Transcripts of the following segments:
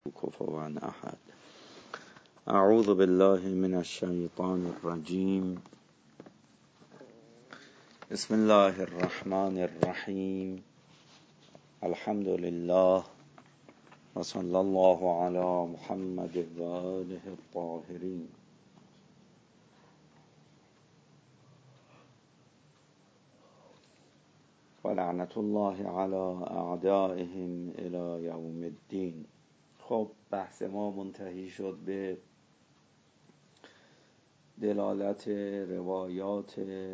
كفوا أحد. أعوذ بالله من الشيطان الرجيم. بسم الله الرحمن الرحيم. الحمد لله وصلى الله على محمد وآله الطاهرين. ولعنة الله على أعدائهم إلى يوم الدين. خب بحث ما منتهی شد به دلالت روایات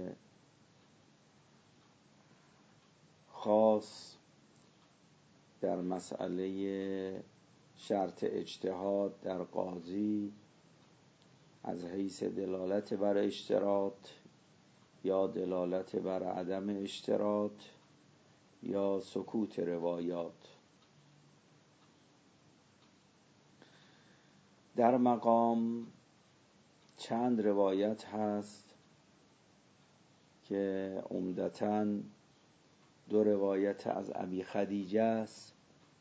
خاص در مسئله شرط اجتهاد در قاضی از حیث دلالت بر اشتراط یا دلالت بر عدم اشتراط یا سکوت روایات. در مقام چند روایت هست که عمدتاً دو روایت از ابی خدیجه است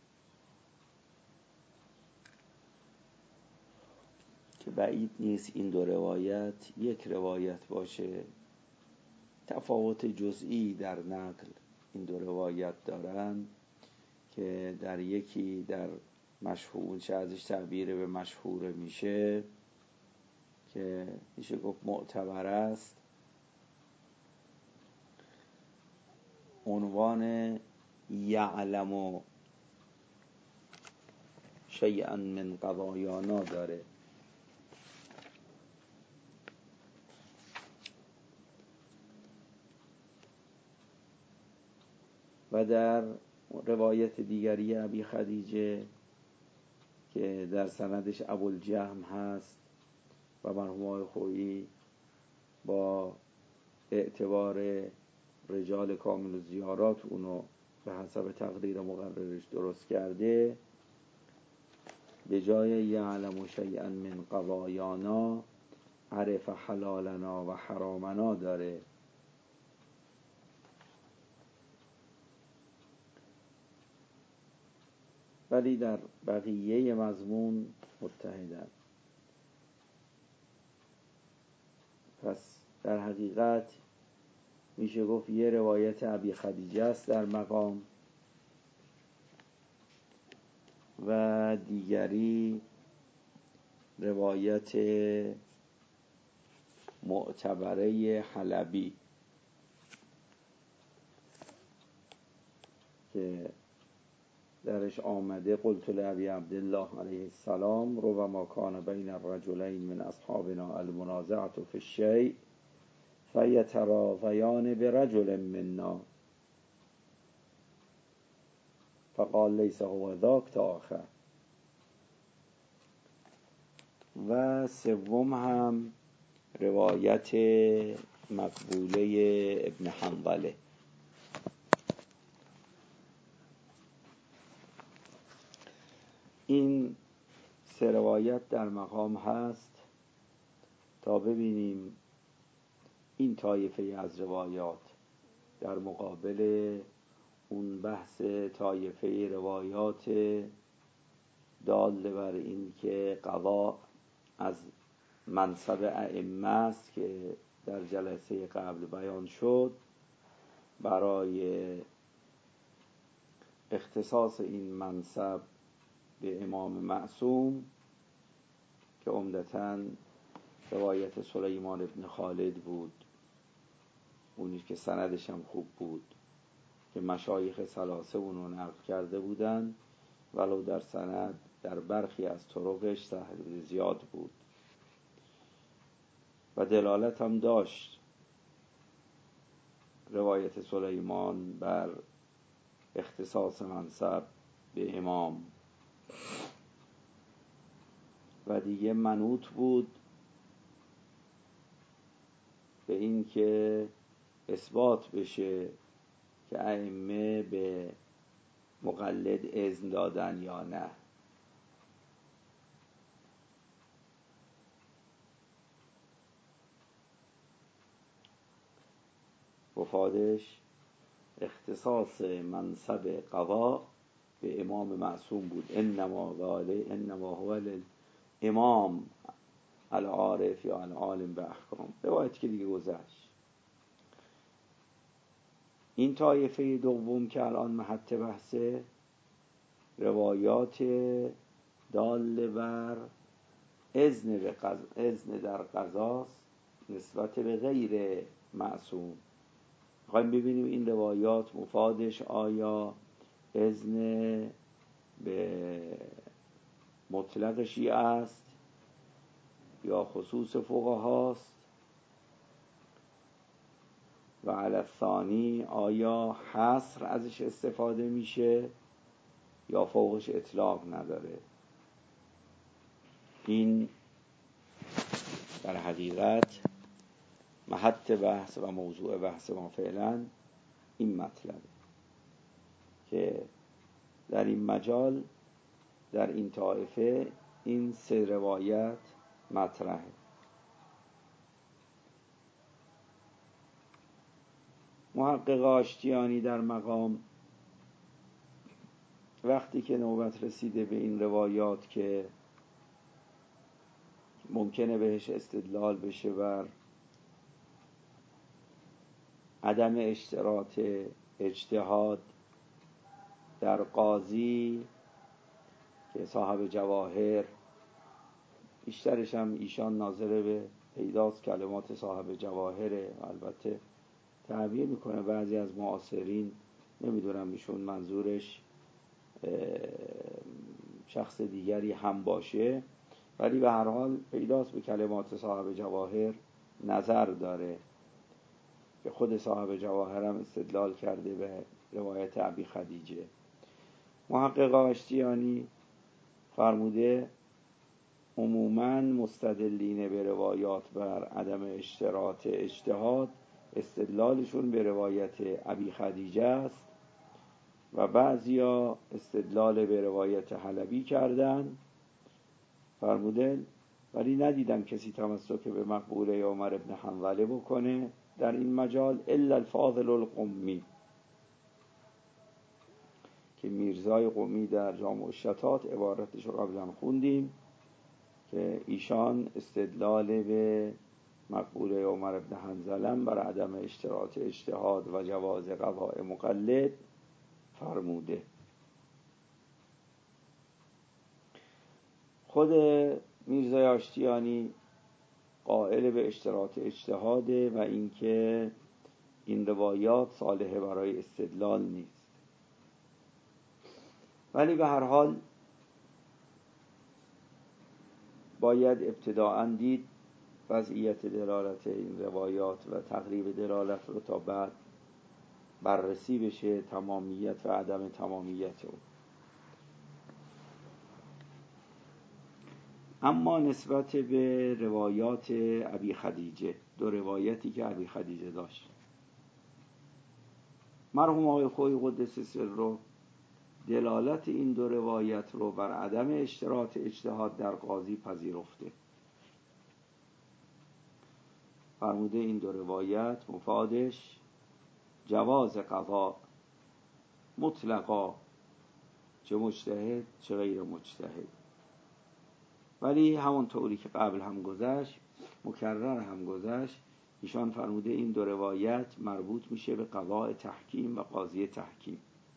که بعید نیست این دو روایت یک روایت باشه. تفاوت جزئی در نقل این دو روایت دارن که در یکی در مشهور چه ازش تعبیر به مشهور میشه که میشه گفت معتبر است، عنوان یعلم شیئا من قضایانا داره و در روایت دیگری ابی خدیجه که در سندش ابوالجهم هست و مرحوم آقای خویی با اعتبار رجال کامل زیارات اونو به حسب تقریر مقررش درست کرده، به جای یعلم شیئا من قضایانا عرف حلالنا و حرامنا داره. ولی در بقیه مضمون متحدن. پس در حقیقت میشه گفت یه روایت ابی خدیجه است در مقام و دیگری روایت معتبره حلبی که درش آمده قلت لأبی عبدالله علیه السلام ربما کان بین الرجلین من اصحابنا المنازعة فی الشیء فیتراضیان برجل منا فقال لیس هو ذاک تا آخر. و سوم هم روایت مقبوله ابن حنظله. این سه روایت در مقام هست تا ببینیم این طایفه از روایات در مقابل اون بحث طایفه روایات دال بر این که قضا از منصب ائمه است که در جلسه قبل بیان شد، برای اختصاص این منصب به امام معصوم که عمدتاً روایت سلیمان ابن خالد بود، اونی که سندش هم خوب بود که مشایخ ثلاثه اونو نقل کرده بودن، ولو در سند در برخی از طرقش تحریف زیاد بود و دلالت هم داشت روایت سلیمان بر اختصاص منصب به امام و دیگه منوط بود به این که اثبات بشه که ائمه به مقلد اذن دادن یا نه. مفادش اختصاص منصب قضا به امام معصوم بود، انما هو الامام العارف یا العالم به احکام، روایتی که دیگه گذشت. این طایفه دوم که الان محط بحثه، روایات دال بر اذن در قضاست نسبت به غیر معصوم. میخوایم ببینیم این روایات مفادش آیا اذن به مطلق شیعه است یا خصوص فقهاست، و علی الثانی آیا حصر ازش استفاده میشه یا فوقش اطلاق نداره. این در حقیقت محط بحث و موضوع بحث ما فعلا این مطلبه که در این مجال، در این طایفه، این سه روایت مطرحه. محقق آشتیانی در مقام وقتی که نوبت رسیده به این روایات که ممکنه بهش استدلال بشه بر عدم اشتراط اجتهاد در قاضی که صاحب جواهر، بیشترش هم ایشان ناظر به پیداست کلمات صاحب جواهره، البته تعبیر میکنه بعضی از معاصرین، نمیدونم ایشون منظورش شخص دیگری هم باشه، ولی به هر حال پیداست به کلمات صاحب جواهر نظر داره که خود صاحب جواهر هم استدلال کرده به روایت ابی خدیجه. محقق آشتیانی فرموده عموماً مستدلین به روایات بر عدم اشتراط اجتهاد استدلالشون به روایت ابی خدیجه است و بعضیا استدلال به روایت حلبی کردن. فرموده ولی ندیدم کسی تمسک به مقبوله عمر ابن حنظله بکنه در این مجال الا الفاضل القمی که میرزای قمی در جامع الشتات عبارتش رو قبلا خوندیم که ایشان استدلال به مقبوله عمر ابن حنظله بر عدم اشتراط اجتهاد و جواز قضاء مقلد فرموده. خود میرزای آشتیانی قائل به اشتراط اجتهاده و اینکه این روایات صالحه برای استدلال نیست، ولی به هر حال باید ابتداءً دید وضعیت دلالت این روایات و تقریب دلالت رو تا بعد بررسی بشه تمامیت و عدم تمامیت اون. اما نسبت به روایات ابی خدیجه، دو روایتی که ابی خدیجه داشت، مرحوم آقای خویی قدس سره دلالت این دو روایت رو بر عدم اشتراط اجتهاد در قاضی پذیرفته. فرموده این دو روایت مفادش جواز قضا مطلقا، چه مجتهد چه غیر مجتهد. ولی همون طوری که قبل هم گذشت، مکرر هم گذشت، ایشان فرموده این دو روایت مربوط میشه به قضاء تحکیم و قاضی تحکیم،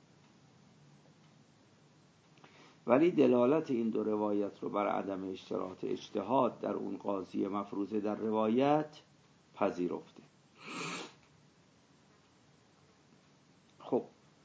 ولی دلالت این دو روایت رو بر عدم اشتراط اجتهاد در اون قاضی مفروضه در روایت پذیرفته. خب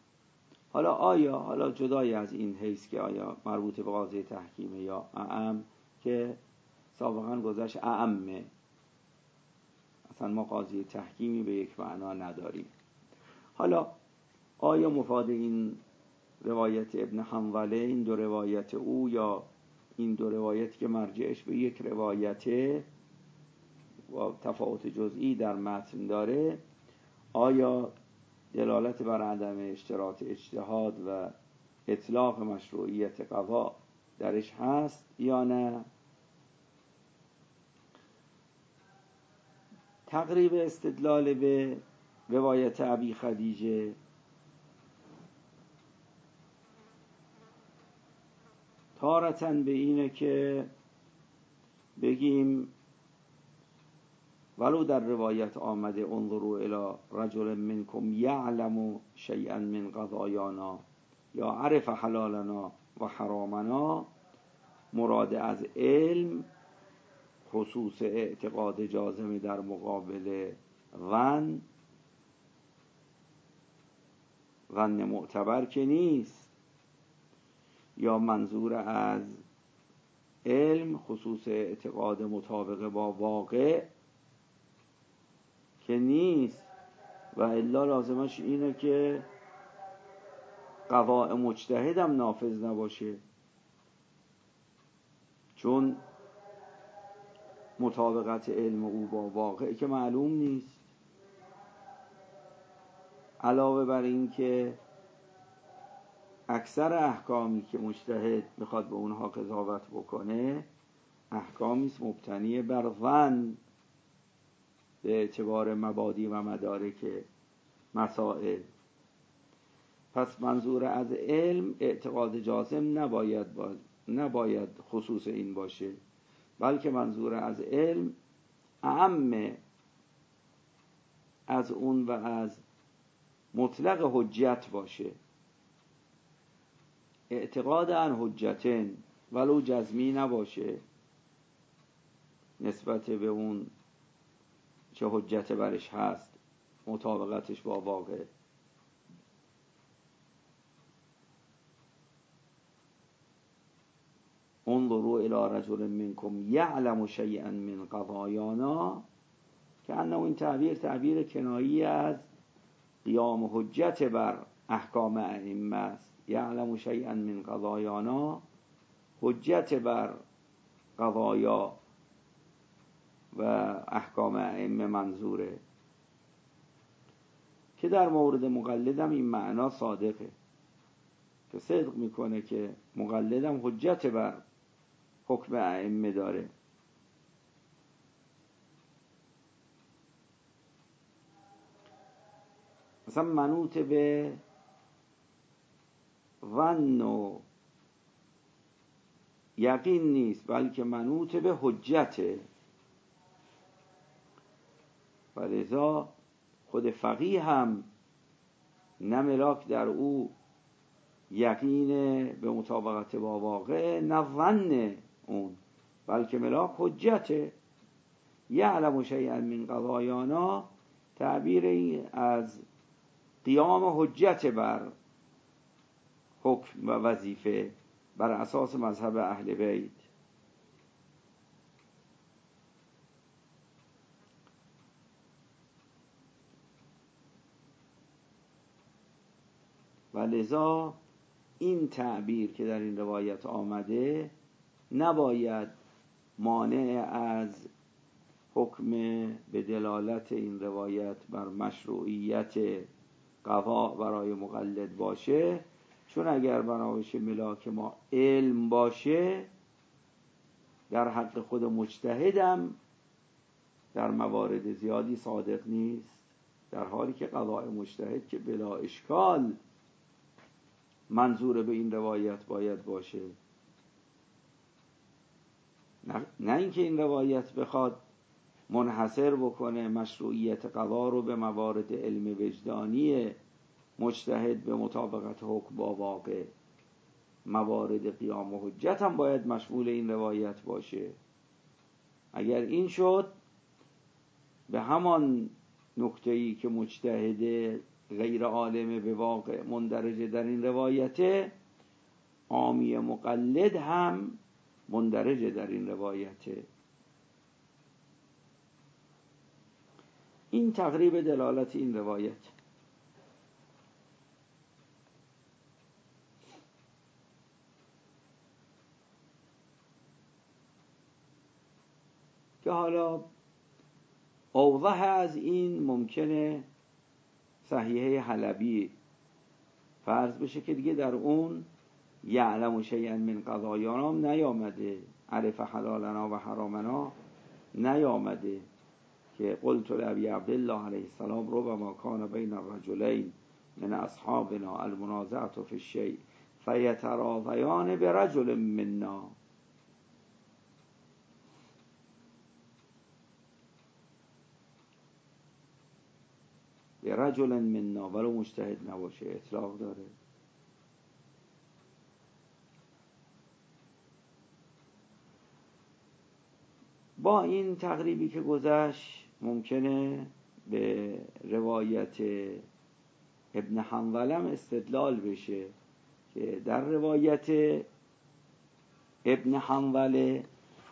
حالا جدای از این حیث که آیا مربوط به قاضی تحکیمه یا اعم، که سابقا گذشت اعمه، اصلا ما قاضی تحکیمی به یک معنا نداریم. حالا آیا مفاد این روایت ابن حنظله، این دو روایت او، یا این دو روایتی که مرجعش به یک روایته و تفاوت جزئی در متن داره، آیا دلالت بر عدم اشتراط اجتهاد و اطلاق مشروعیت قضا درش هست یا نه؟ تقریب استدلال به روایت ابی خدیجه تارتن به اینه که بگیم ولو در روایت آمده انظروا الی رجل منکم یعلم شیئا من قضایانا یا عرف حلالنا و حرامنا، مراد از علم خصوص اعتقاد جازم در مقابل ظن معتبر که نیست، یا منظور از علم خصوص اعتقاد مطابق با واقع که نیست، و الا لازمش اینه که قضاء مجتهد هم نافذ نباشه، چون مطابقت علم او با واقع که معلوم نیست. علاوه بر این که اکثر احکامی که مجتهد میخواد به اونها قضاوت بکنه احکامی است مبتنی بر ظن به اعتبار مبادی و مدارک مسائل. پس منظور از علم اعتقاد جازم نباید خصوص این باشه، بلکه منظور از علم اعم از اون و از مطلق حجت باشه. اعتقاد عن حجتن ولو جزمی نباشه نسبت به اون چه حجت برش هست، مطابقتش با واقع. انظروا الی رجل منکم یعلم شیئا من قضایانا، که انه این تعبیر کنایی از قیام حجت بر احکام ائمه است. یعلم شیئا من قضایانا حجت بر قضایا و احکام ائمه منظوره، که در مورد مقلدم این معنا صادقه، که صدق میکنه که مقلدم حجت بر حکم ائمه داره. مثلا منوط به ظن و یقین نیست، بلکه منوط به حجته، و لذا خود فقیه هم نه ملاک در او یقین به مطابقت با واقع، نه ظن اون، بلکه ملاک حجته. یعلم شیئا من قضایانا تعبیر از قیام حجت بر حکم و وظیفه بر اساس مذهب اهل بیت. و لذا این تعبیر که در این روایت آمده نباید مانع از حکم به دلالت این روایت بر مشروعیت قضا برای مقلد باشه، چون اگر بنابراین ملاک ما علم باشه در حق خود مجتهدم در موارد زیادی صادق نیست، در حالی که قضاء مجتهد که بلا اشکال منظور به این روایت باید باشه. نه اینکه این روایت بخواد منحصر بکنه مشروعیت قضا رو به موارد علم وجدانی مجتهد به مطابقت حکم با واقع، موارد قیام و حجت هم باید مشمول این روایت باشه. اگر این شد به همان نکته‌ای که مجتهد غیر عالم به واقع مندرجه در این روایته، عامی مقلد هم مندرجه در این روایته. این تقریب دلالت این روایت. که حالا اوضح از این ممکنه صحیحه حلبی فرض بشه که دیگه در اون یعلم شیئا من قضایانا نیامده، عرف حلالنا و حرامنا نیامده، که قلت لابی عبدالله علیه السلام ربما کان بین الرجلین من اصحابنا المنازعة فی الشیء فیتراویان برجل منا. برجل منا ولو مجتهد نباشه اطلاق داره. با این تقریبی که گذشت ممکنه به روایت ابن حنظلم استدلال بشه که در روایت ابن حنظله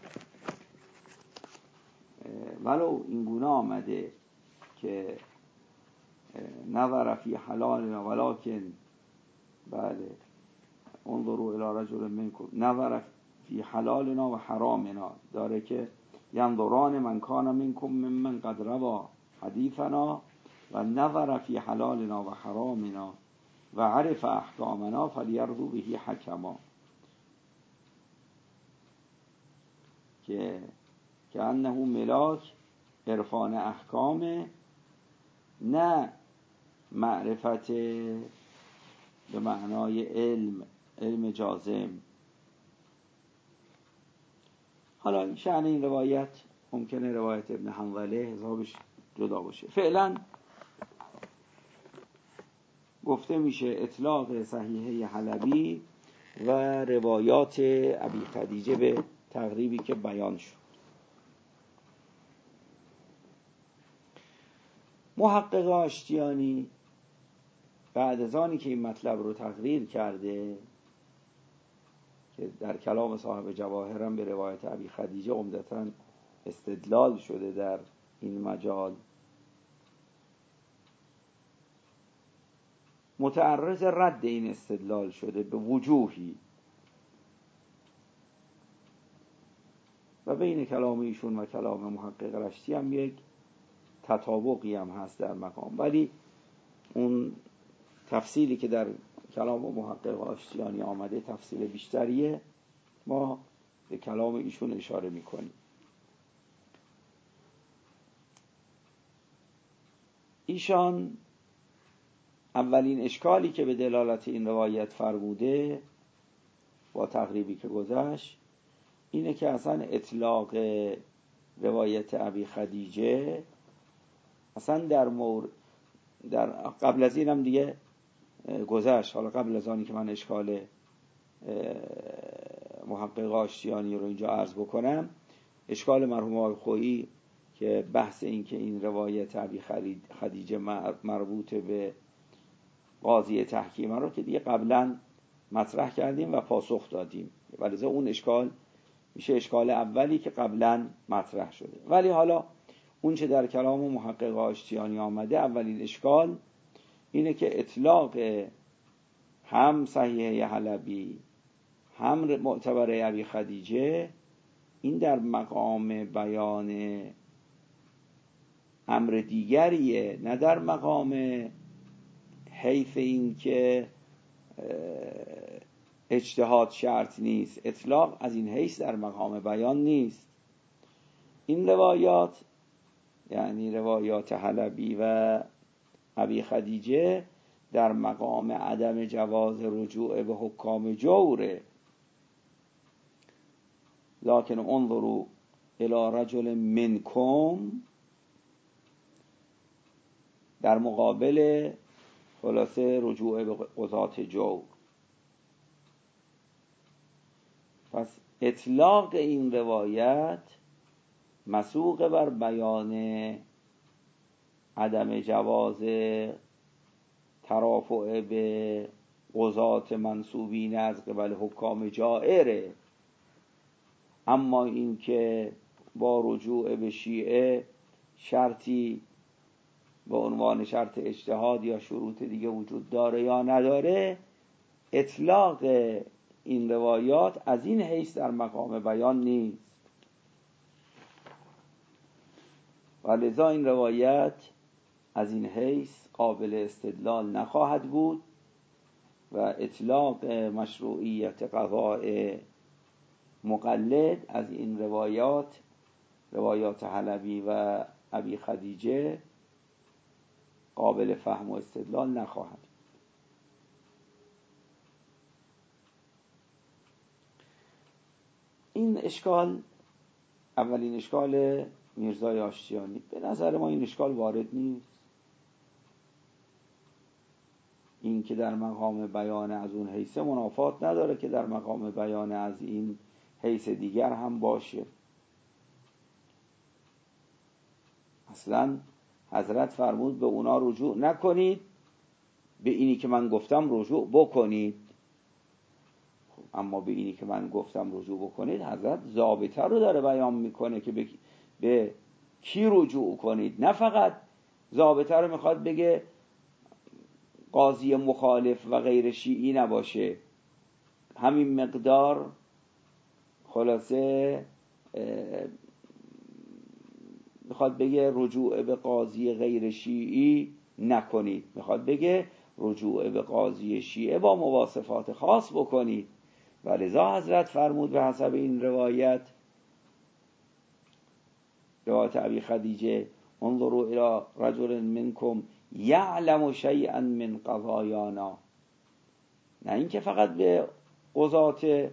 ولو این گونه آمده که نظر فی حلالنا ولکن بله انظروا الی رجل منکم نظر فی حلالنا و حرامنا، داره که ینظران من کان منکم ممن قد روا حدیثنا و نظر فی حلالنا و حرامنا و عرف احکامنا فلیرضوا به حکما، که انه ملاک عرفان احکام نه معرفت به معنای علم جازم. حالا شأن این روایت ممکنه روایت ابن حنظله حسابش جدا باشه. فعلا گفته میشه اطلاق صحیحه حلبی و روایات ابی خدیجه به تقریبی که بیان شد. محقق آشتیانی بعد از آنی که این مطلب رو تقریر کرده که در کلام صاحب جواهر هم به روایت ابی خدیجه عمدتاً استدلال شده در این مجال، متعرض رد این استدلال شده به وجوهی و بین کلام ایشون و کلام محقق رشتی هم یک تطابقی هم هست در مقام، ولی اون تفصیلی که در کلام محقق آشتیانی آمده تفصیل بیشتریه، ما به کلام ایشون اشاره میکنیم. ایشان اولین اشکالی که به دلالت این روایت فرموده با تقریبی که گذشت اینه که اصلا اطلاق روایت ابی خدیجه اصلا در قبل از این هم دیگه گذشت. حالا قبل از آنی که من اشکال محقق آشتیانی رو اینجا عرض بکنم، اشکال مرحوم آقای خویی که بحث این که این روایت ابی خدیجه مربوط به قاضی تحکیم رو که دیگه قبلا مطرح کردیم و پاسخ دادیم، ولی اون اشکال میشه اشکال اولی که قبلا مطرح شده. ولی حالا اون چه در کلام محقق آشتیانی آمده، اولین اشکال اینه که اطلاق هم صحیحه حلبی هم معتبر ابی خدیجه این در مقام بیان امر دیگریه، نه در مقام حیث این که اجتهاد شرط نیست. اطلاق از این حیث در مقام بیان نیست. این روایات یعنی روایات حلبی و ابی خدیجه در مقام عدم جواز رجوع به حکام جوره، لکن انظروا الی رجل منکم در مقابل خلاصه رجوع به قضات جور. پس اطلاق این روایت مسوق بر بیان عدم جواز ترافع به قضات منصوبین از قبل حکام جائره، اما این که با رجوع به شیعه شرطی به عنوان شرط اجتهاد یا شروط دیگه وجود داره یا نداره، اطلاق این روایات از این حیث در مقام بیان نیست و لذا این روایت از این حیث قابل استدلال نخواهد بود و اطلاق مشروعیت قضاء مقلد از این روایات حلبی و ابی خدیجه قابل فهم و استدلال نخواهد. این اشکال، اولین اشکال میرزای آشتیانی، به نظر ما این اشکال وارد نیست. این که در مقام بیان از اون حیث منافات نداره که در مقام بیان از این حیث دیگر هم باشه. اصلا حضرت فرمود به اونا رجوع نکنید، به اینی که من گفتم رجوع بکنید. اما به اینی که من گفتم رجوع بکنید، حضرت ضابطه رو داره بیان میکنه که به کی رجوع کنید. نه فقط ضابطه رو میخواد بگه قاضی مخالف و غیر شیعی نباشه، همین مقدار خلاصه میخواد بگه رجوع به قاضی غیر شیعی نکنید، میخواد بگه رجوع به قاضی شیعه با مواصفات خاص بکنید. و لذا حضرت فرمود به حسب این روایت ابی خدیجه: انظروا الی رجل منکم یعلم شیئا من قضایانا. نه اینکه فقط به قضات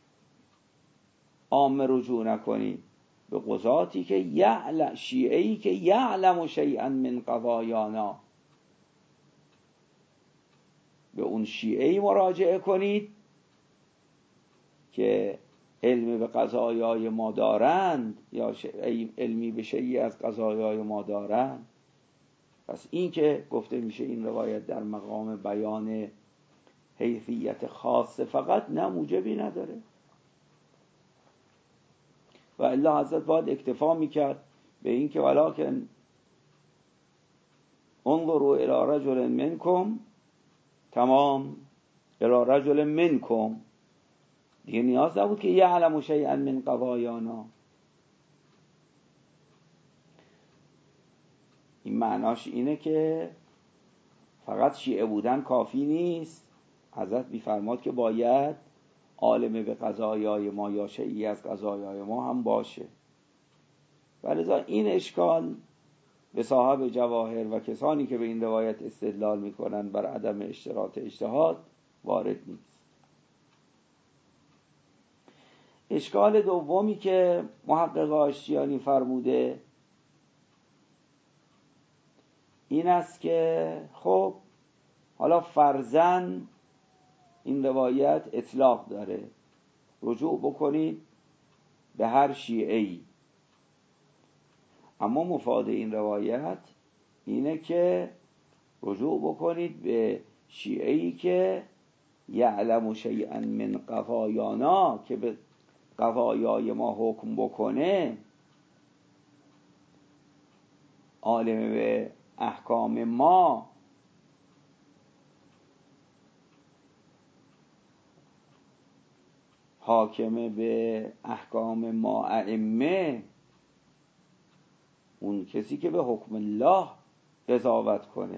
عام رجوع نکنید، به قضاتی که شیعه‌ای که یعلم شیئا من قضایانا، به اون شیعه‌ای مراجعه کنید که علمی به قضایای ما دارند یا علمی به شیعی از قضایای ما دارند. پس این که گفته میشه این روایت در مقام بیان حیثیت خاصه فقط نه موجبی نداره. و الا حضرت باید اکتفا میکرد به این که ولکن انظروا الی رجل منکم، تمام، الی رجل منکم، دیگه نیاز نبود که یعلم شیئا من قضایانا. این معناش اینه که فقط شیعه بودن کافی نیست. حضرت می‌فرماد که باید عالم به قضایای ما یا شیعی از قضایای ما هم باشه. ولذا این اشکال به صاحب جواهر و کسانی که به این روایت استدلال میکنن بر عدم اشتراط اجتهاد وارد نیست. اشکال دومی که محقق آشتیانی فرموده این است که خب حالا فرضاً این روایت اطلاق داره، رجوع بکنید به هر شیعه‌ای، اما مفاد این روایت اینه که رجوع بکنید به شیعه‌ای که یعلم شیئا من قضایانا، که به قضایای ما حکم بکنه، عالم به احکام ما، حاکم به احکام ما، ائمه، اون کسی که به حکم الله قضاوت کنه.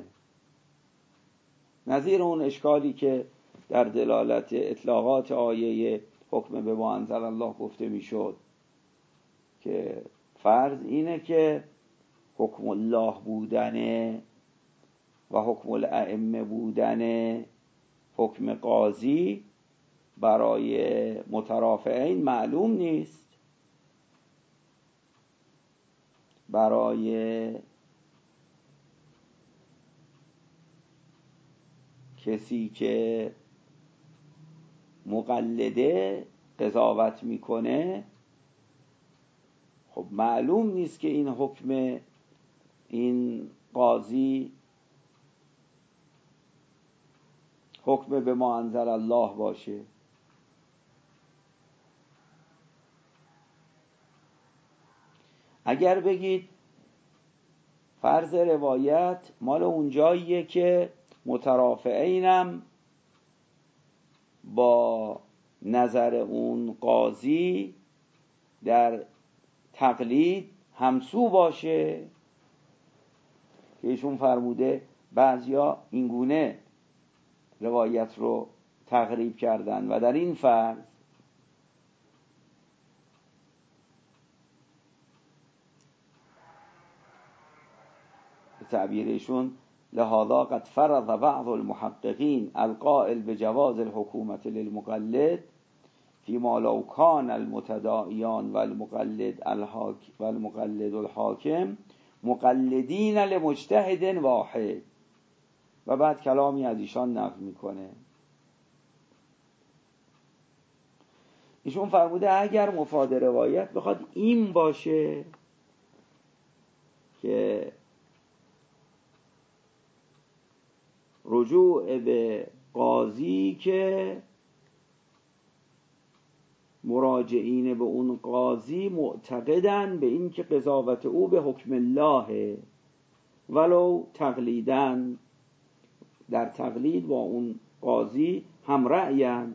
نظیر اون اشکالی که در دلالت اطلاقات آیه حکم به ما انزل الله گفته میشد که فرض اینه که حکم الله بودنه و حکم الائمه بودنه، حکم قاضی برای مترافعین معلوم نیست. برای کسی که مقلده قضاوت میکنه، خب معلوم نیست که این حکم این قاضی حکم به ما انزل الله باشه. اگر بگید فرض روایت مال اونجاییه که مترافعینم با نظر اون قاضی در تقلید همسو باشه، که ایشون فرموده بعضیا اینگونه روایت رو تقریب کردن و در این فرض به تعبیرشون لهذا قد فرض بعض المحققین القائل بجواز الحکومت للمقلد فیما لو کان المتداعیان و المقلد الحاکم مقلدین لمجتهد واحد. و بعد کلامی از ایشان نقل میکنه. ایشون فرموده اگر مفاد روایت بخواد این باشه که رجوع به قاضی که مراجعین به اون قاضی معتقدن به این که قضاوت او به حکم الله، ولو تقلیدن، در تقلید با اون قاضی هم رأین،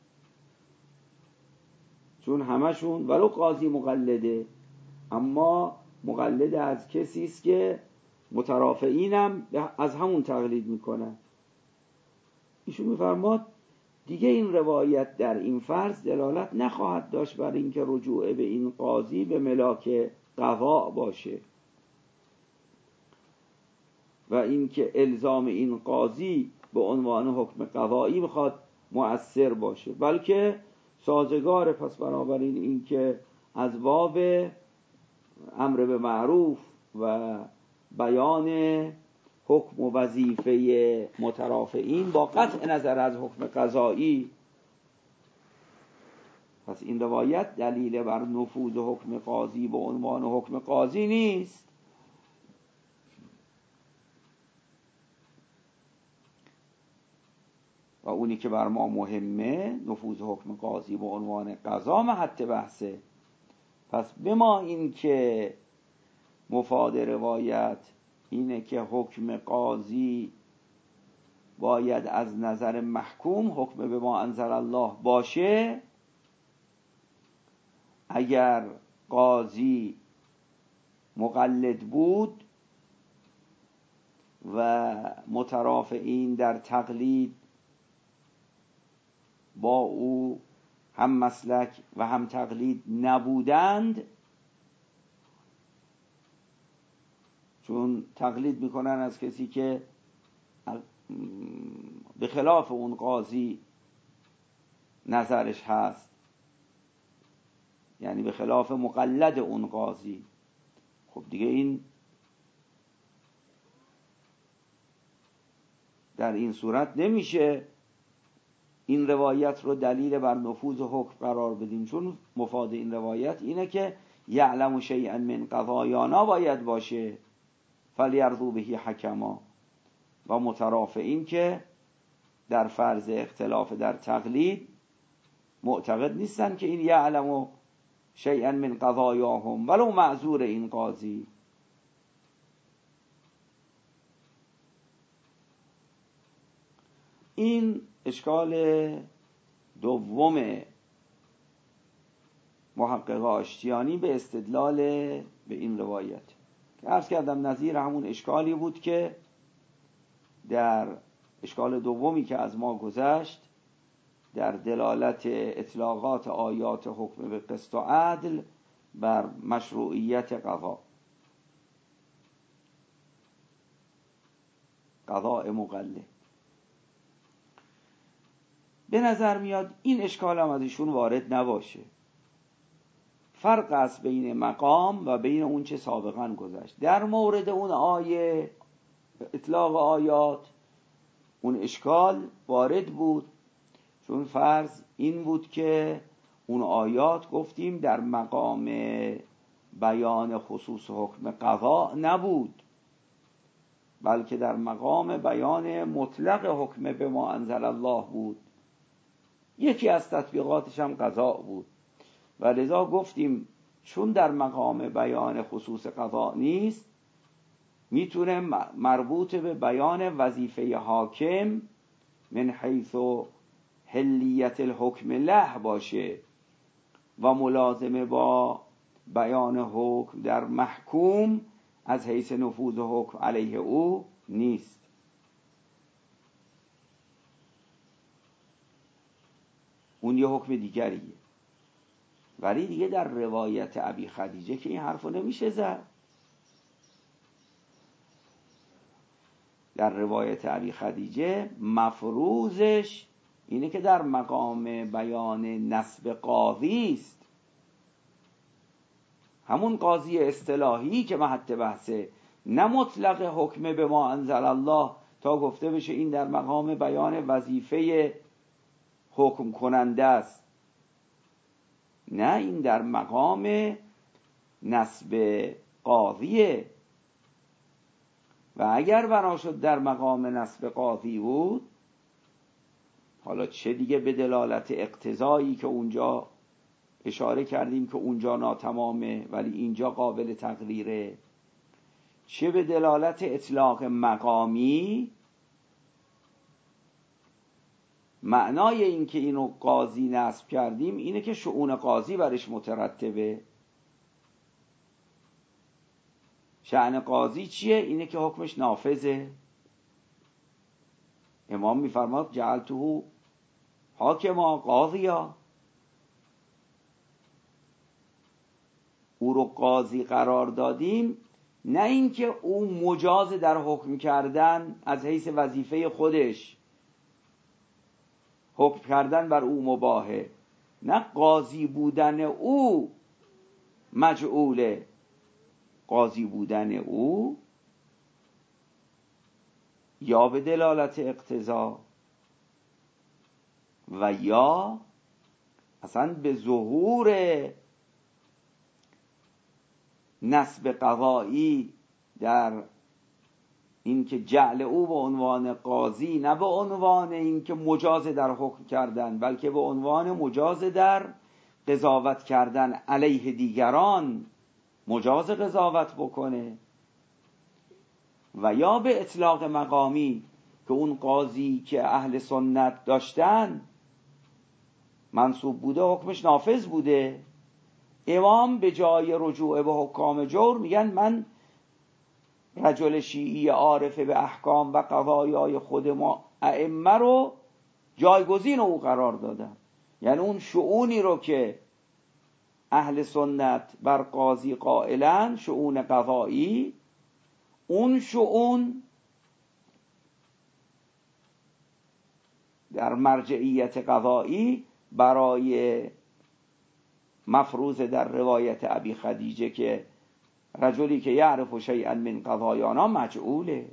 چون همشون ولو قاضی مقلده، اما مقلد از کسی است که مترافعینم از همون تقلید میکنن. ایشون میفرماد دیگه این روایت در این فرض دلالت نخواهد داشت بر اینکه رجوع به این قاضی به ملاک قضا باشه و اینکه الزام این قاضی به عنوان حکم قضایی میخواد مؤثر باشه، بلکه سازگار. پس بنابراین اینکه از باب امر به معروف و بیان حکم و وظیفه مترافعین با قطع نظر از حکم قضایی، پس این روایت دلیل بر نفوذ حکم قاضی به عنوان حکم قاضی نیست. و اونی که بر ما مهمه نفوذ حکم قاضی به عنوان قضا محط بحثه. پس به ما این که مفاد روایت اینه که حکم قاضی باید از نظر محکوم حکم به ما انزل الله باشه. اگر قاضی مقلد بود و مترافعین در تقلید با او هم مسلک و هم تقلید نبودند، چون تقلید میکنن از کسی که به خلاف اون قاضی نظرش هست، یعنی به خلاف مقلد اون قاضی. خب دیگه این در این صورت نمیشه این روایت رو دلیل بر نفوذ حکم قرار بدیم، چون مفاد این روایت اینه که یعلم شیئا من قضایانا باید باشه، فلیرضوا به حکما. و مترافعین که در فرض اختلاف در تقلید معتقد نیستن که این یعلم شیئا من قضایاهم ولو معذور این قاضی. این اشکال دوم محقق آشتیانی به استدلال به این روایت، که عرض کردم نظیر همون اشکالی بود که در اشکال دومی که از ما گذشت در دلالت اطلاقات آیات حکم به قسط و عدل بر مشروعیت قضاء مقلد. به نظر میاد این اشکال هم از ایشون وارد نباشه. فرق است بین مقام و بین اون چه سابقا گذشت. در مورد اون آیه اطلاق آیات اون اشکال وارد بود، چون فرض این بود که اون آیات گفتیم در مقام بیان خصوص حکم قضا نبود، بلکه در مقام بیان مطلق حکم به ما انزل الله بود. یکی از تطبیقاتش هم قضا بود و لذا گفتیم چون در مقام بیان خصوص قضا نیست، میتونه مربوط به بیان وظیفه حاکم من حیث حلیت الحکم له باشه و ملازمه با بیان حکم در محکوم از حیث نفوذ حکم علیه او نیست. اون یه حکم دیگریه. ولی دیگه در روایت ابی خدیجه که این حرفو نمیشه زد. در روایت ابی خدیجه مفروضش اینه که در مقام بیان نسب قاضی است، همون قاضی اصطلاحی که محط بحثه، نه مطلق حکم به ما انزل الله تا گفته بشه این در مقام بیان وظیفه حکم کننده است. نه، این در مقام نسب قاضیه. و اگر بنا شد در مقام نسب قاضی بود، حالا چه دیگه به دلالت اقتضایی که اونجا اشاره کردیم که اونجا ناتمامه ولی اینجا قابل تقریره، چه به دلالت اطلاق مقامی، معنای این که اینو قاضی نسب کردیم اینه که شؤون قاضی برش مترتبه. شأن قاضی چیه؟ اینه که حکمش نافذه. امام میفرماد جعلته حاکما قاضیا، او رو قاضی قرار دادیم، نه اینکه او مجاز در حکم کردن از حیث وظیفه خودش، حکم کردن بر او مباهه، نه قاضی بودن او مجعوله، قاضی بودن او یا به دلالت اقتضا و یا اصلا به ظهور نسب قضایی در این که جعل او به عنوان قاضی، نه به عنوان این که مجاز در حکم کردن، بلکه به عنوان مجاز در قضاوت کردن علیه دیگران، مجاز قضاوت بکنه. و یا به اطلاق مقامی که اون قاضی که اهل سنت داشتن منصوب بوده، حکمش نافذ بوده. امام به جای رجوع به حکام جور میگن من رجل شیعی عارف به احکام و قضایای خود ما ائمه رو جایگزین او قرار دادم. یعنی اون شؤونی رو که اهل سنت بر قاضی قائلن، شؤون قضایی، اون شؤون در مرجعیت قضایی برای مفروض در روایت ابی خدیجه که رجلی که یعرف شیئا من قضایانا مجعوله.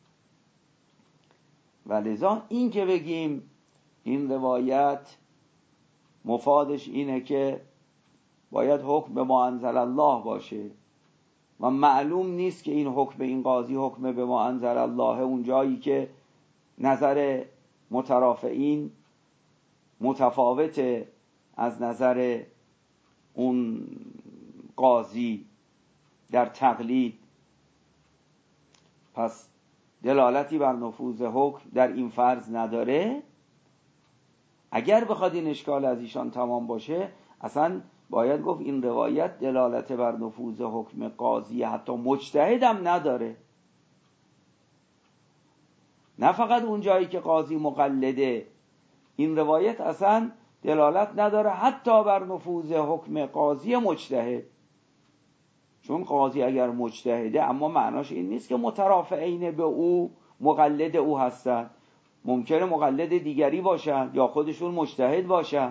و لذا این که بگیم این روایت مفادش اینه که باید حکم به ما انزل الله باشه و معلوم نیست که این حکم این قاضی حکم به ما انزل الله، اون جایی که نظر مترافعین متفاوته از نظر اون قاضی در تقلید، پس دلالتی بر نفوذ حکم در این فرض نداره. اگر بخواد این اشکال از ایشان تمام باشه، اصلا باید گفت این روایت دلالت بر نفوذ حکم قاضی حتی مجتهد هم نداره. نه فقط اون جایی که قاضی مقلده، این روایت اصلا دلالت نداره حتی بر نفوذ حکم قاضی مجتهد. چون قاضی اگر مجتهده، اما معناش این نیست که مترافعین به او مقلد او هستن، ممکنه مقلد دیگری باشن یا خودشون مجتهد باشن.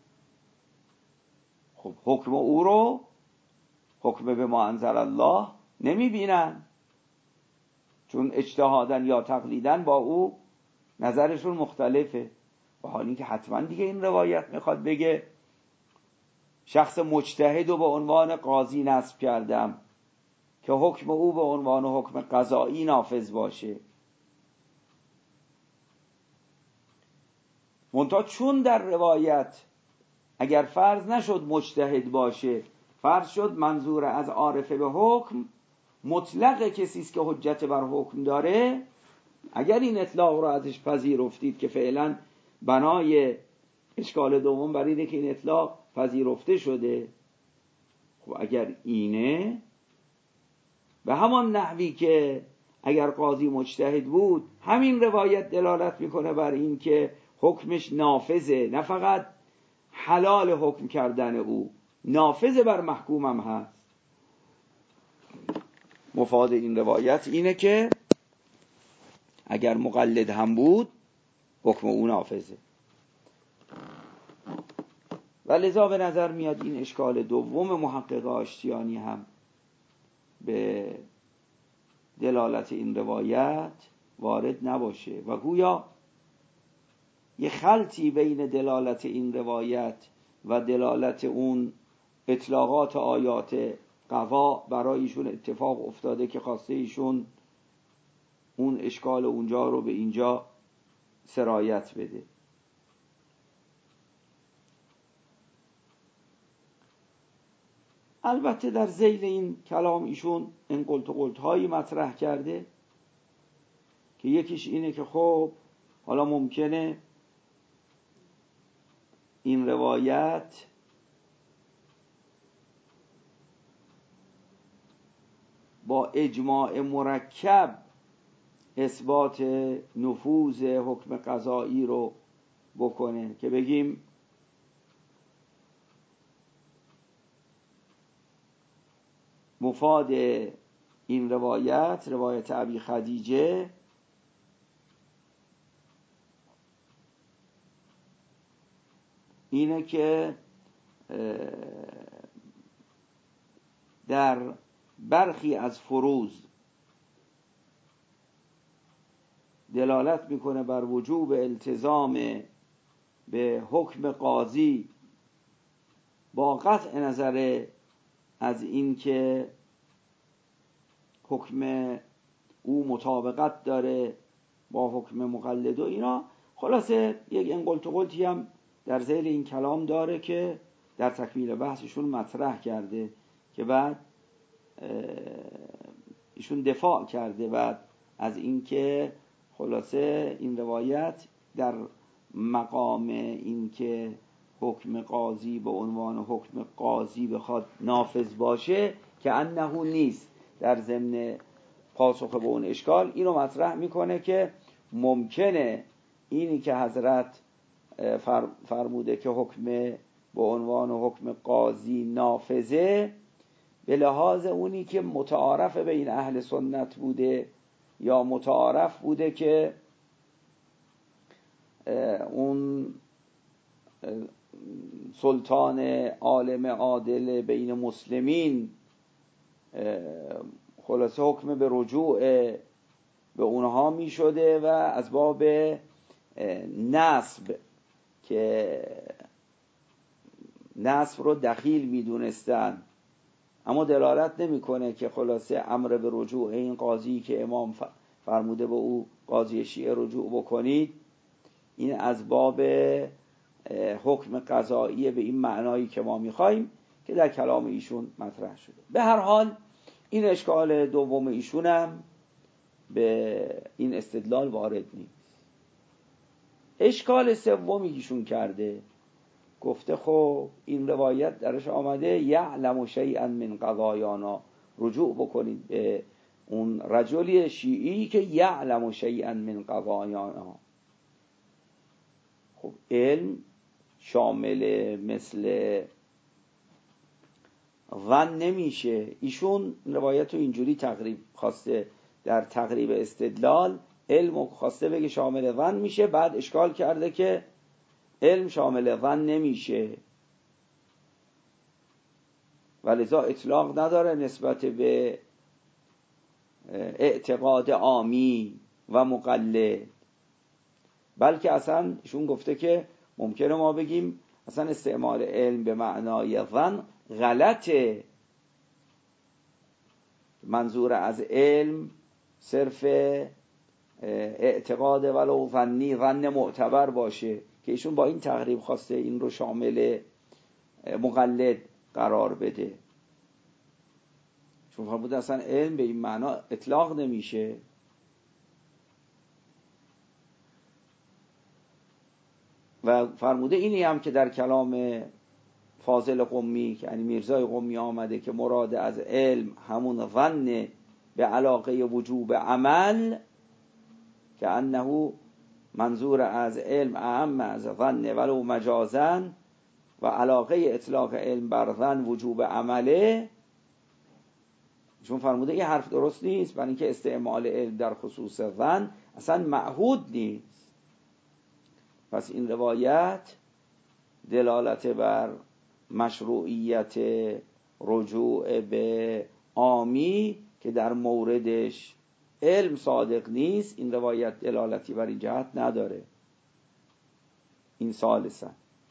خب حکم او رو، حکم به ما انزل الله، نمی بینن، چون اجتهادن یا تقلیدن با او نظرشون مختلفه. و حالی که حتما دیگه این روایت میخواد بگه شخص مجتهد رو به عنوان قاضی نصب کردم که حکم او به عنوان حکم قضایی نافذ باشه. منتها چون در روایت اگر فرض نشد مجتهد باشه، فرض شد منظور از عارف به حکم مطلق کسیست که حجت بر حکم داره، اگر این اطلاق رو ازش پذیرفتید که فعلا بنای اشکال دوم بر اینه که این اطلاق پذیرفته شده، خب اگر اینه، به همان نحوی که اگر قاضی مجتهد بود، همین روایت دلالت میکنه بر این که حکمش نافذه، نه فقط حلال حکم کردن او، نافذه بر محکومم هست. مفاد این روایت اینه که اگر مقلد هم بود حکم او نافذه. و لذا به نظر میاد این اشکال دوم محقق آشتیانی هم به دلالت این روایت وارد نباشه و گویا یه خلطی بین دلالت این روایت و دلالت اون اطلاقات آیات قضا برای ایشون اتفاق افتاده که خواسته ایشون اون اشکال اونجا رو به اینجا سرایت بده. البته در ذیل این کلام ایشون این قلت هایی مطرح کرده که یکیش اینه که خب حالا ممکنه این روایت با اجماع مرکب اثبات نفوذ حکم قضایی رو بکنه که بگیم مفاد این روایت ابی خدیجه اینه که در برخی از فروض دلالت میکنه بر وجوب التزام به حکم قاضی با قطع نظر از این که حکم او مطابقت داره با حکم مقلد و اینا. خلاصه یک انقلتی هم در ذیل این کلام داره که در تکمیل بحثشون مطرح کرده که بعد ایشون دفاع کرده بعد از این که خلاصه این روایت در مقام این که حکم قاضی به عنوان حکم قاضی بخواد نافذ باشه که انه نیست. در ضمن پاسخ به اون اشکال اینو مطرح میکنه که ممکنه اینی که حضرت فرموده که حکم به عنوان حکم قاضی نافذه به لحاظ اونی که متعارف بین اهل سنت بوده یا متعارف بوده که اون سلطان عالم عادل بین مسلمین خلاصه حکم به رجوع به اونها می شده و از باب نسب که نسب رو دخیل می دونستن، اما دلالت نمی کنه که خلاصه امر به رجوع این قاضی که امام فرموده به او قاضی شیعه رجوع بکنید این از باب حکم قضایی به این معنایی که ما میخوایم که در کلام ایشون مطرح شده. به هر حال این اشکال دوم ایشون هم به این استدلال وارد نیست. اشکال سومی ایشون کرده، گفته خب این روایت درش آمده یعلم شیئا من قضایانا، رجوع بکنید به اون رجلی شیعی که یعلم شیئا من قضایانا. خب علم شامل مثل ظن نمیشه. ایشون روایت رو اینجوری تقریب خواسته در تقریب استدلال علم رو خواسته بگه شامل ظن میشه، بعد اشکال کرده که علم شامل ظن نمیشه ولذا اطلاق نداره نسبت به اعتقاد عامی و مقلد، بلکه اصلا ایشون گفته که ممکنه ما بگیم اصلا استعمال علم به معنای ظن غلطه، منظور از علم صرف اعتقاد ولو ظنی ظن معتبر باشه که ایشون با این تقریب خواسته این رو شامل مقلد قرار بده، چون فرموده اصلا علم به این معنا اطلاق نمیشه. و فرموده اینی هم که در کلام فاضل قمی که یعنی میرزای قمی آمده که مراد از علم همون ظن به علاقه وجوب عمل که انه منظور از علم اعم از ظن ولو مجازن و علاقه اطلاق علم بر ظن وجوب عمله. چون فرموده این حرف درست نیست، برای اینکه استعمال علم در خصوص ظن اصلا معهود نیست. پس این روایت دلالت بر مشروعیت رجوع به عامی که در موردش علم صادق نیست، این روایت دلالتی بر این جهت نداره. این ثالثا.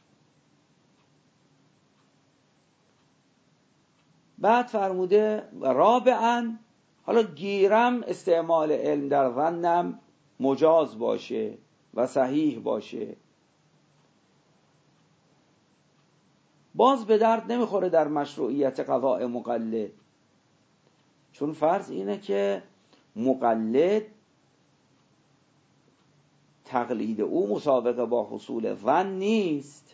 بعد فرموده رابعا، حالا گیرم استعمال علم در ظنم مجاز باشه و صحیح باشه، باز به درد نمیخوره در مشروعیت قضاء مقلد، چون فرض اینه که مقلد تقلید او مسابقه با حصول ظن نیست،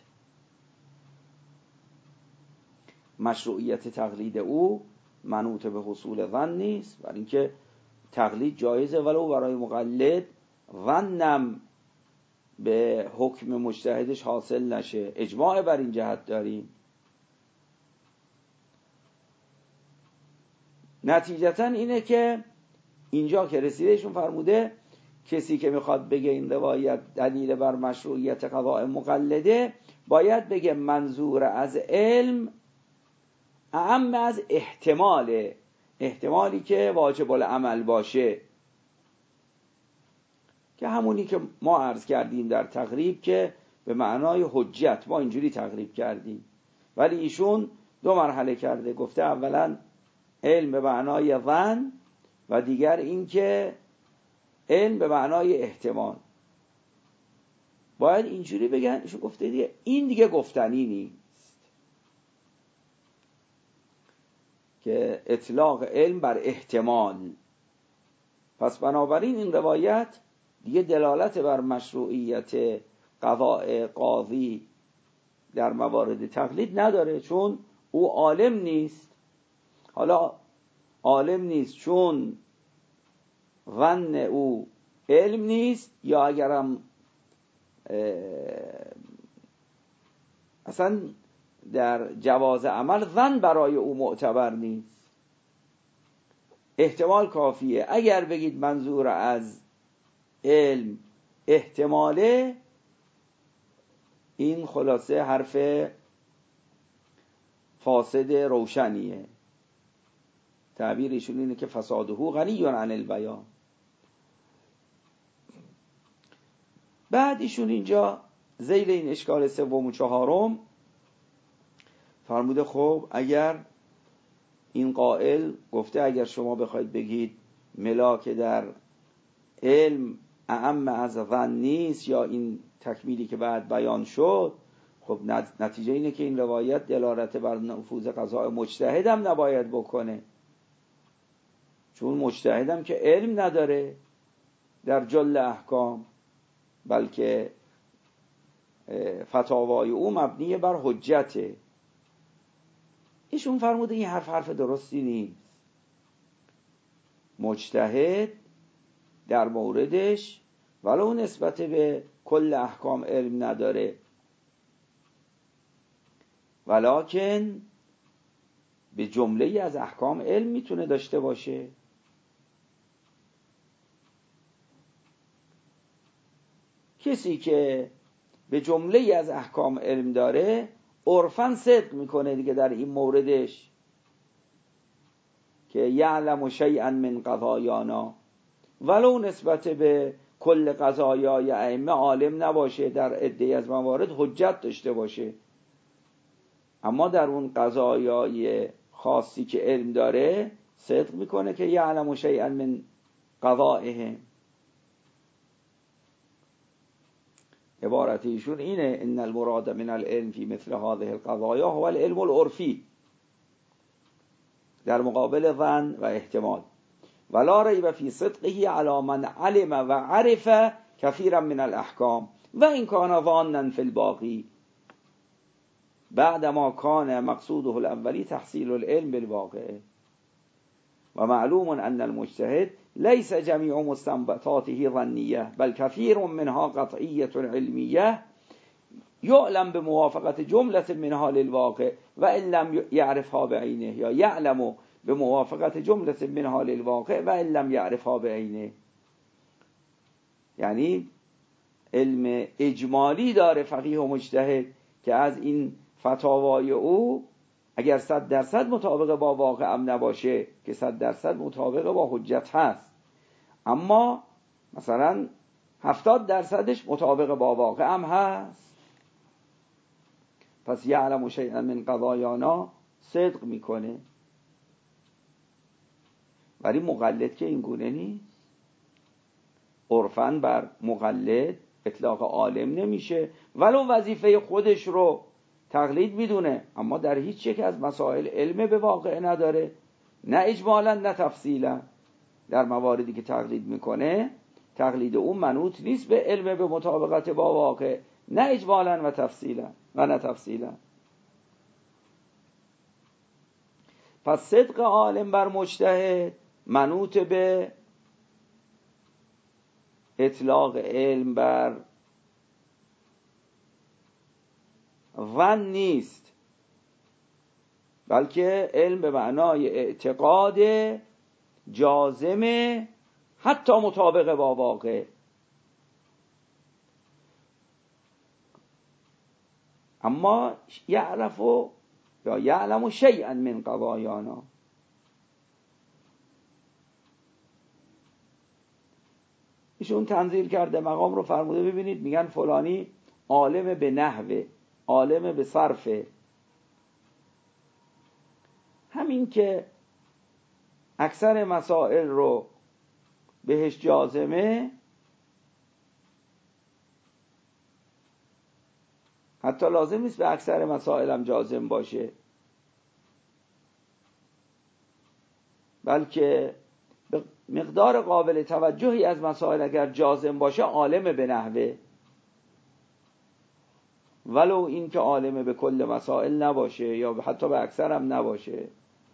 مشروعیت تقلید او منوط به حصول ظن نیست، برای اینکه تقلید جایزه ولو برای مقلد ظنم به حکم مجتهدش حاصل نشه. اجماع بر این جهت داریم. نتیجتا اینه که اینجا که رسیدهشون فرموده کسی که میخواد بگه این روایت دلیل بر مشروعیت قضاء مقلده، باید بگه منظور از علم اعم از احتمالی که واجب العمل باشه، که همونی که ما عرض کردیم در تقریب که به معنای حجت ما اینجوری تقریب کردیم، ولی ایشون دو مرحله کرده، گفته اولا علم به معنای ظن و دیگر این که علم به معنای احتمال. باید اینجوری بگن، ایشون گفته دیگه این دیگه گفتنی نیست که اطلاق علم بر احتمال. پس بنابراین این روایت دیگه دلالت بر مشروعیت قضاء قاضی در موارد تقلید نداره، چون او عالم نیست. حالا عالم نیست چون ظن او علم نیست، یا اگرم اصلا در جواز عمل ظن برای او معتبر نیست، احتمال کافیه. اگر بگید منظور از علم احتماله، این خلاصه حرف فاسد روشنیه. تعبیرشون اینه که فساده غنی عن البیان. بعد ایشون اینجا ذیل این اشکال سوم و چهارم فرموده خب اگر این قائل گفته اگر شما بخواید بگید ملاک در علم اعم از ظن نیست یا این تکمیلی که بعد بیان شد، خب نتیجه اینه که این روایت دلالت بر نفوذ قضاء مجتهدم نباید بکنه، چون مجتهدم که علم نداره در جل احکام، بلکه فتاوای او مبنی بر حجته. ایشون فرموده این حرف درستی نیست. مجتهد در موردش ولو نسبت به کل احکام علم نداره، ولکن به جمله از احکام علم میتونه داشته باشه. کسی که به جمله از احکام علم داره عرفاً صدق میکنه دیگه در این موردش که یعلم شیئا من قضایانا، ولو نسبت به کل قضایای ائمه عالم نباشه، در عده از موارد حجت داشته باشه، اما در اون قضایای خاصی که علم داره صدق میکنه که یعلم شیئا من قضائهم. عبارت ایشون اینه ان المراد من العلم فی مثل هذه القضایا هو العلم العرفی، در مقابل ظن و احتمال، ولا ریب فی صدقه علی من علم و عرف کثیرا من الاحکام و ان کان ظانا فی الباقی بعدما کان مقصوده الاولی تحصیل العلم بالواقع. و معلوم ان المجتهد ليس جميع مستنبطاته ظنیه بل كثير منها قطعیه علمیه یعلم بموافقت جملة منها للواقع و ان لم يعرفها بعینه، یا یعلم بموافقت جملة منها للواقع و ان لم يعرفها بعینه. یعنی علم اجمالی داره فقیه و مجتهد که از این فتاوای او اگر 100% مطابق با واقع هم نباشه که 100% مطابق با حجت هست، اما مثلا 70%ش مطابق با واقع هم هست، پس یعلم شیئا من قضایانا صدق میکنه. ولی مقلد که این گونه نیست. عرفاً بر مقلد اطلاق عالم نمیشه، ولو وظیفه خودش رو تقلید میدونه، اما در هیچ یک از مسائل علم به واقع نداره، نه اجمالا نه تفصیلا. در مواردی که تقلید میکنه تقلید اون منوط نیست به علم به مطابقت با واقع، نه اجمالا و تفصیلا و نه تفصیلا. پس صدق عالم بر مجتهد منوط به اطلاق علم بر ظن نیست، بلکه علم به معنای اعتقاد جازم حتی مطابق با واقع. اما یعلم شیئا من قضایانا، ایشون تنزیل کرده مقام رو فرموده. ببینید میگن فلانی عالم به نحوه، عالم به صرفه. همین که اکثر مسائل رو بهش جازمه، حتی لازم نیست به اکثر مسائل هم جازم باشه، بلکه مقدار قابل توجهی از مسائل اگر جازم باشه عالم به نحوه، ولو این که عالم به کل مسائل نباشه یا حتی به اکثر هم نباشه.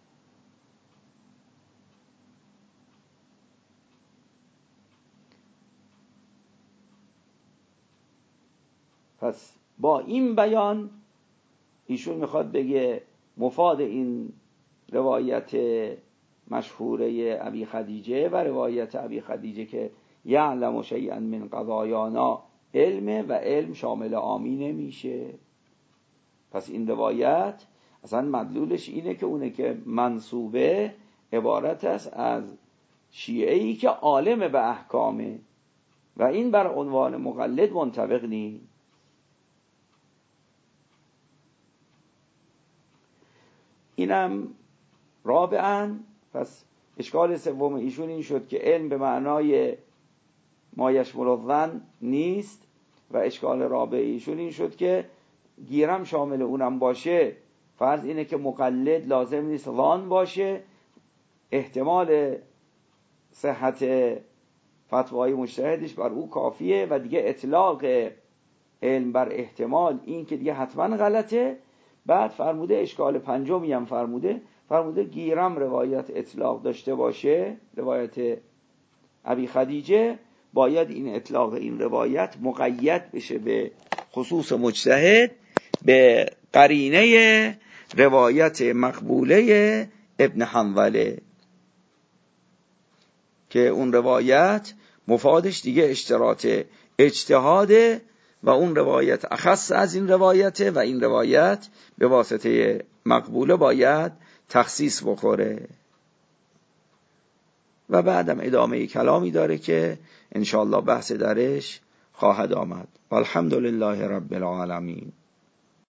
پس با این بیان ایشون میخواد بگه مفاد این روایت مشهوره ابی خدیجه و روایت ابی خدیجه که یعلم شیئا من قضایانا علمه و علم شامل عامی نمیشه. پس این روایت اصلا مدلولش اینه که اونه که منصوبه عبارت است از شیعه‌ای که عالم به احکامه و این بر عنوان مقلد منطبق نیست. اینم رابعاً. پس اشکال سوم ایشون این شد که علم به معنای ما یشمل الظن نیست، و اشکال رابع ایشون این شد که گیرم شامل اونم باشه، فرض اینه که مقلد لازم نیست ظان باشه، احتمال صحت فتوای مجتهدش بر او کافیه و دیگه اطلاق علم بر احتمال این که دیگه حتما غلطه. بعد فرموده اشکال پنجمی هم فرموده گیرم روایت اطلاق داشته باشه، روایت ابی خدیجه، باید این اطلاق این روایت مقید بشه به خصوص مجتهد به قرینه روایت مقبوله ابن حنظله، که اون روایت مفادش دیگه اشتراط اجتهاده و اون روایت اخص از این روایته و این روایت به واسطه مقبوله باید تخصیص بخوره. و بعدم ادامه کلامی داره که انشاءالله بحث درش خواهد آمد. والحمدلله رب العالمین.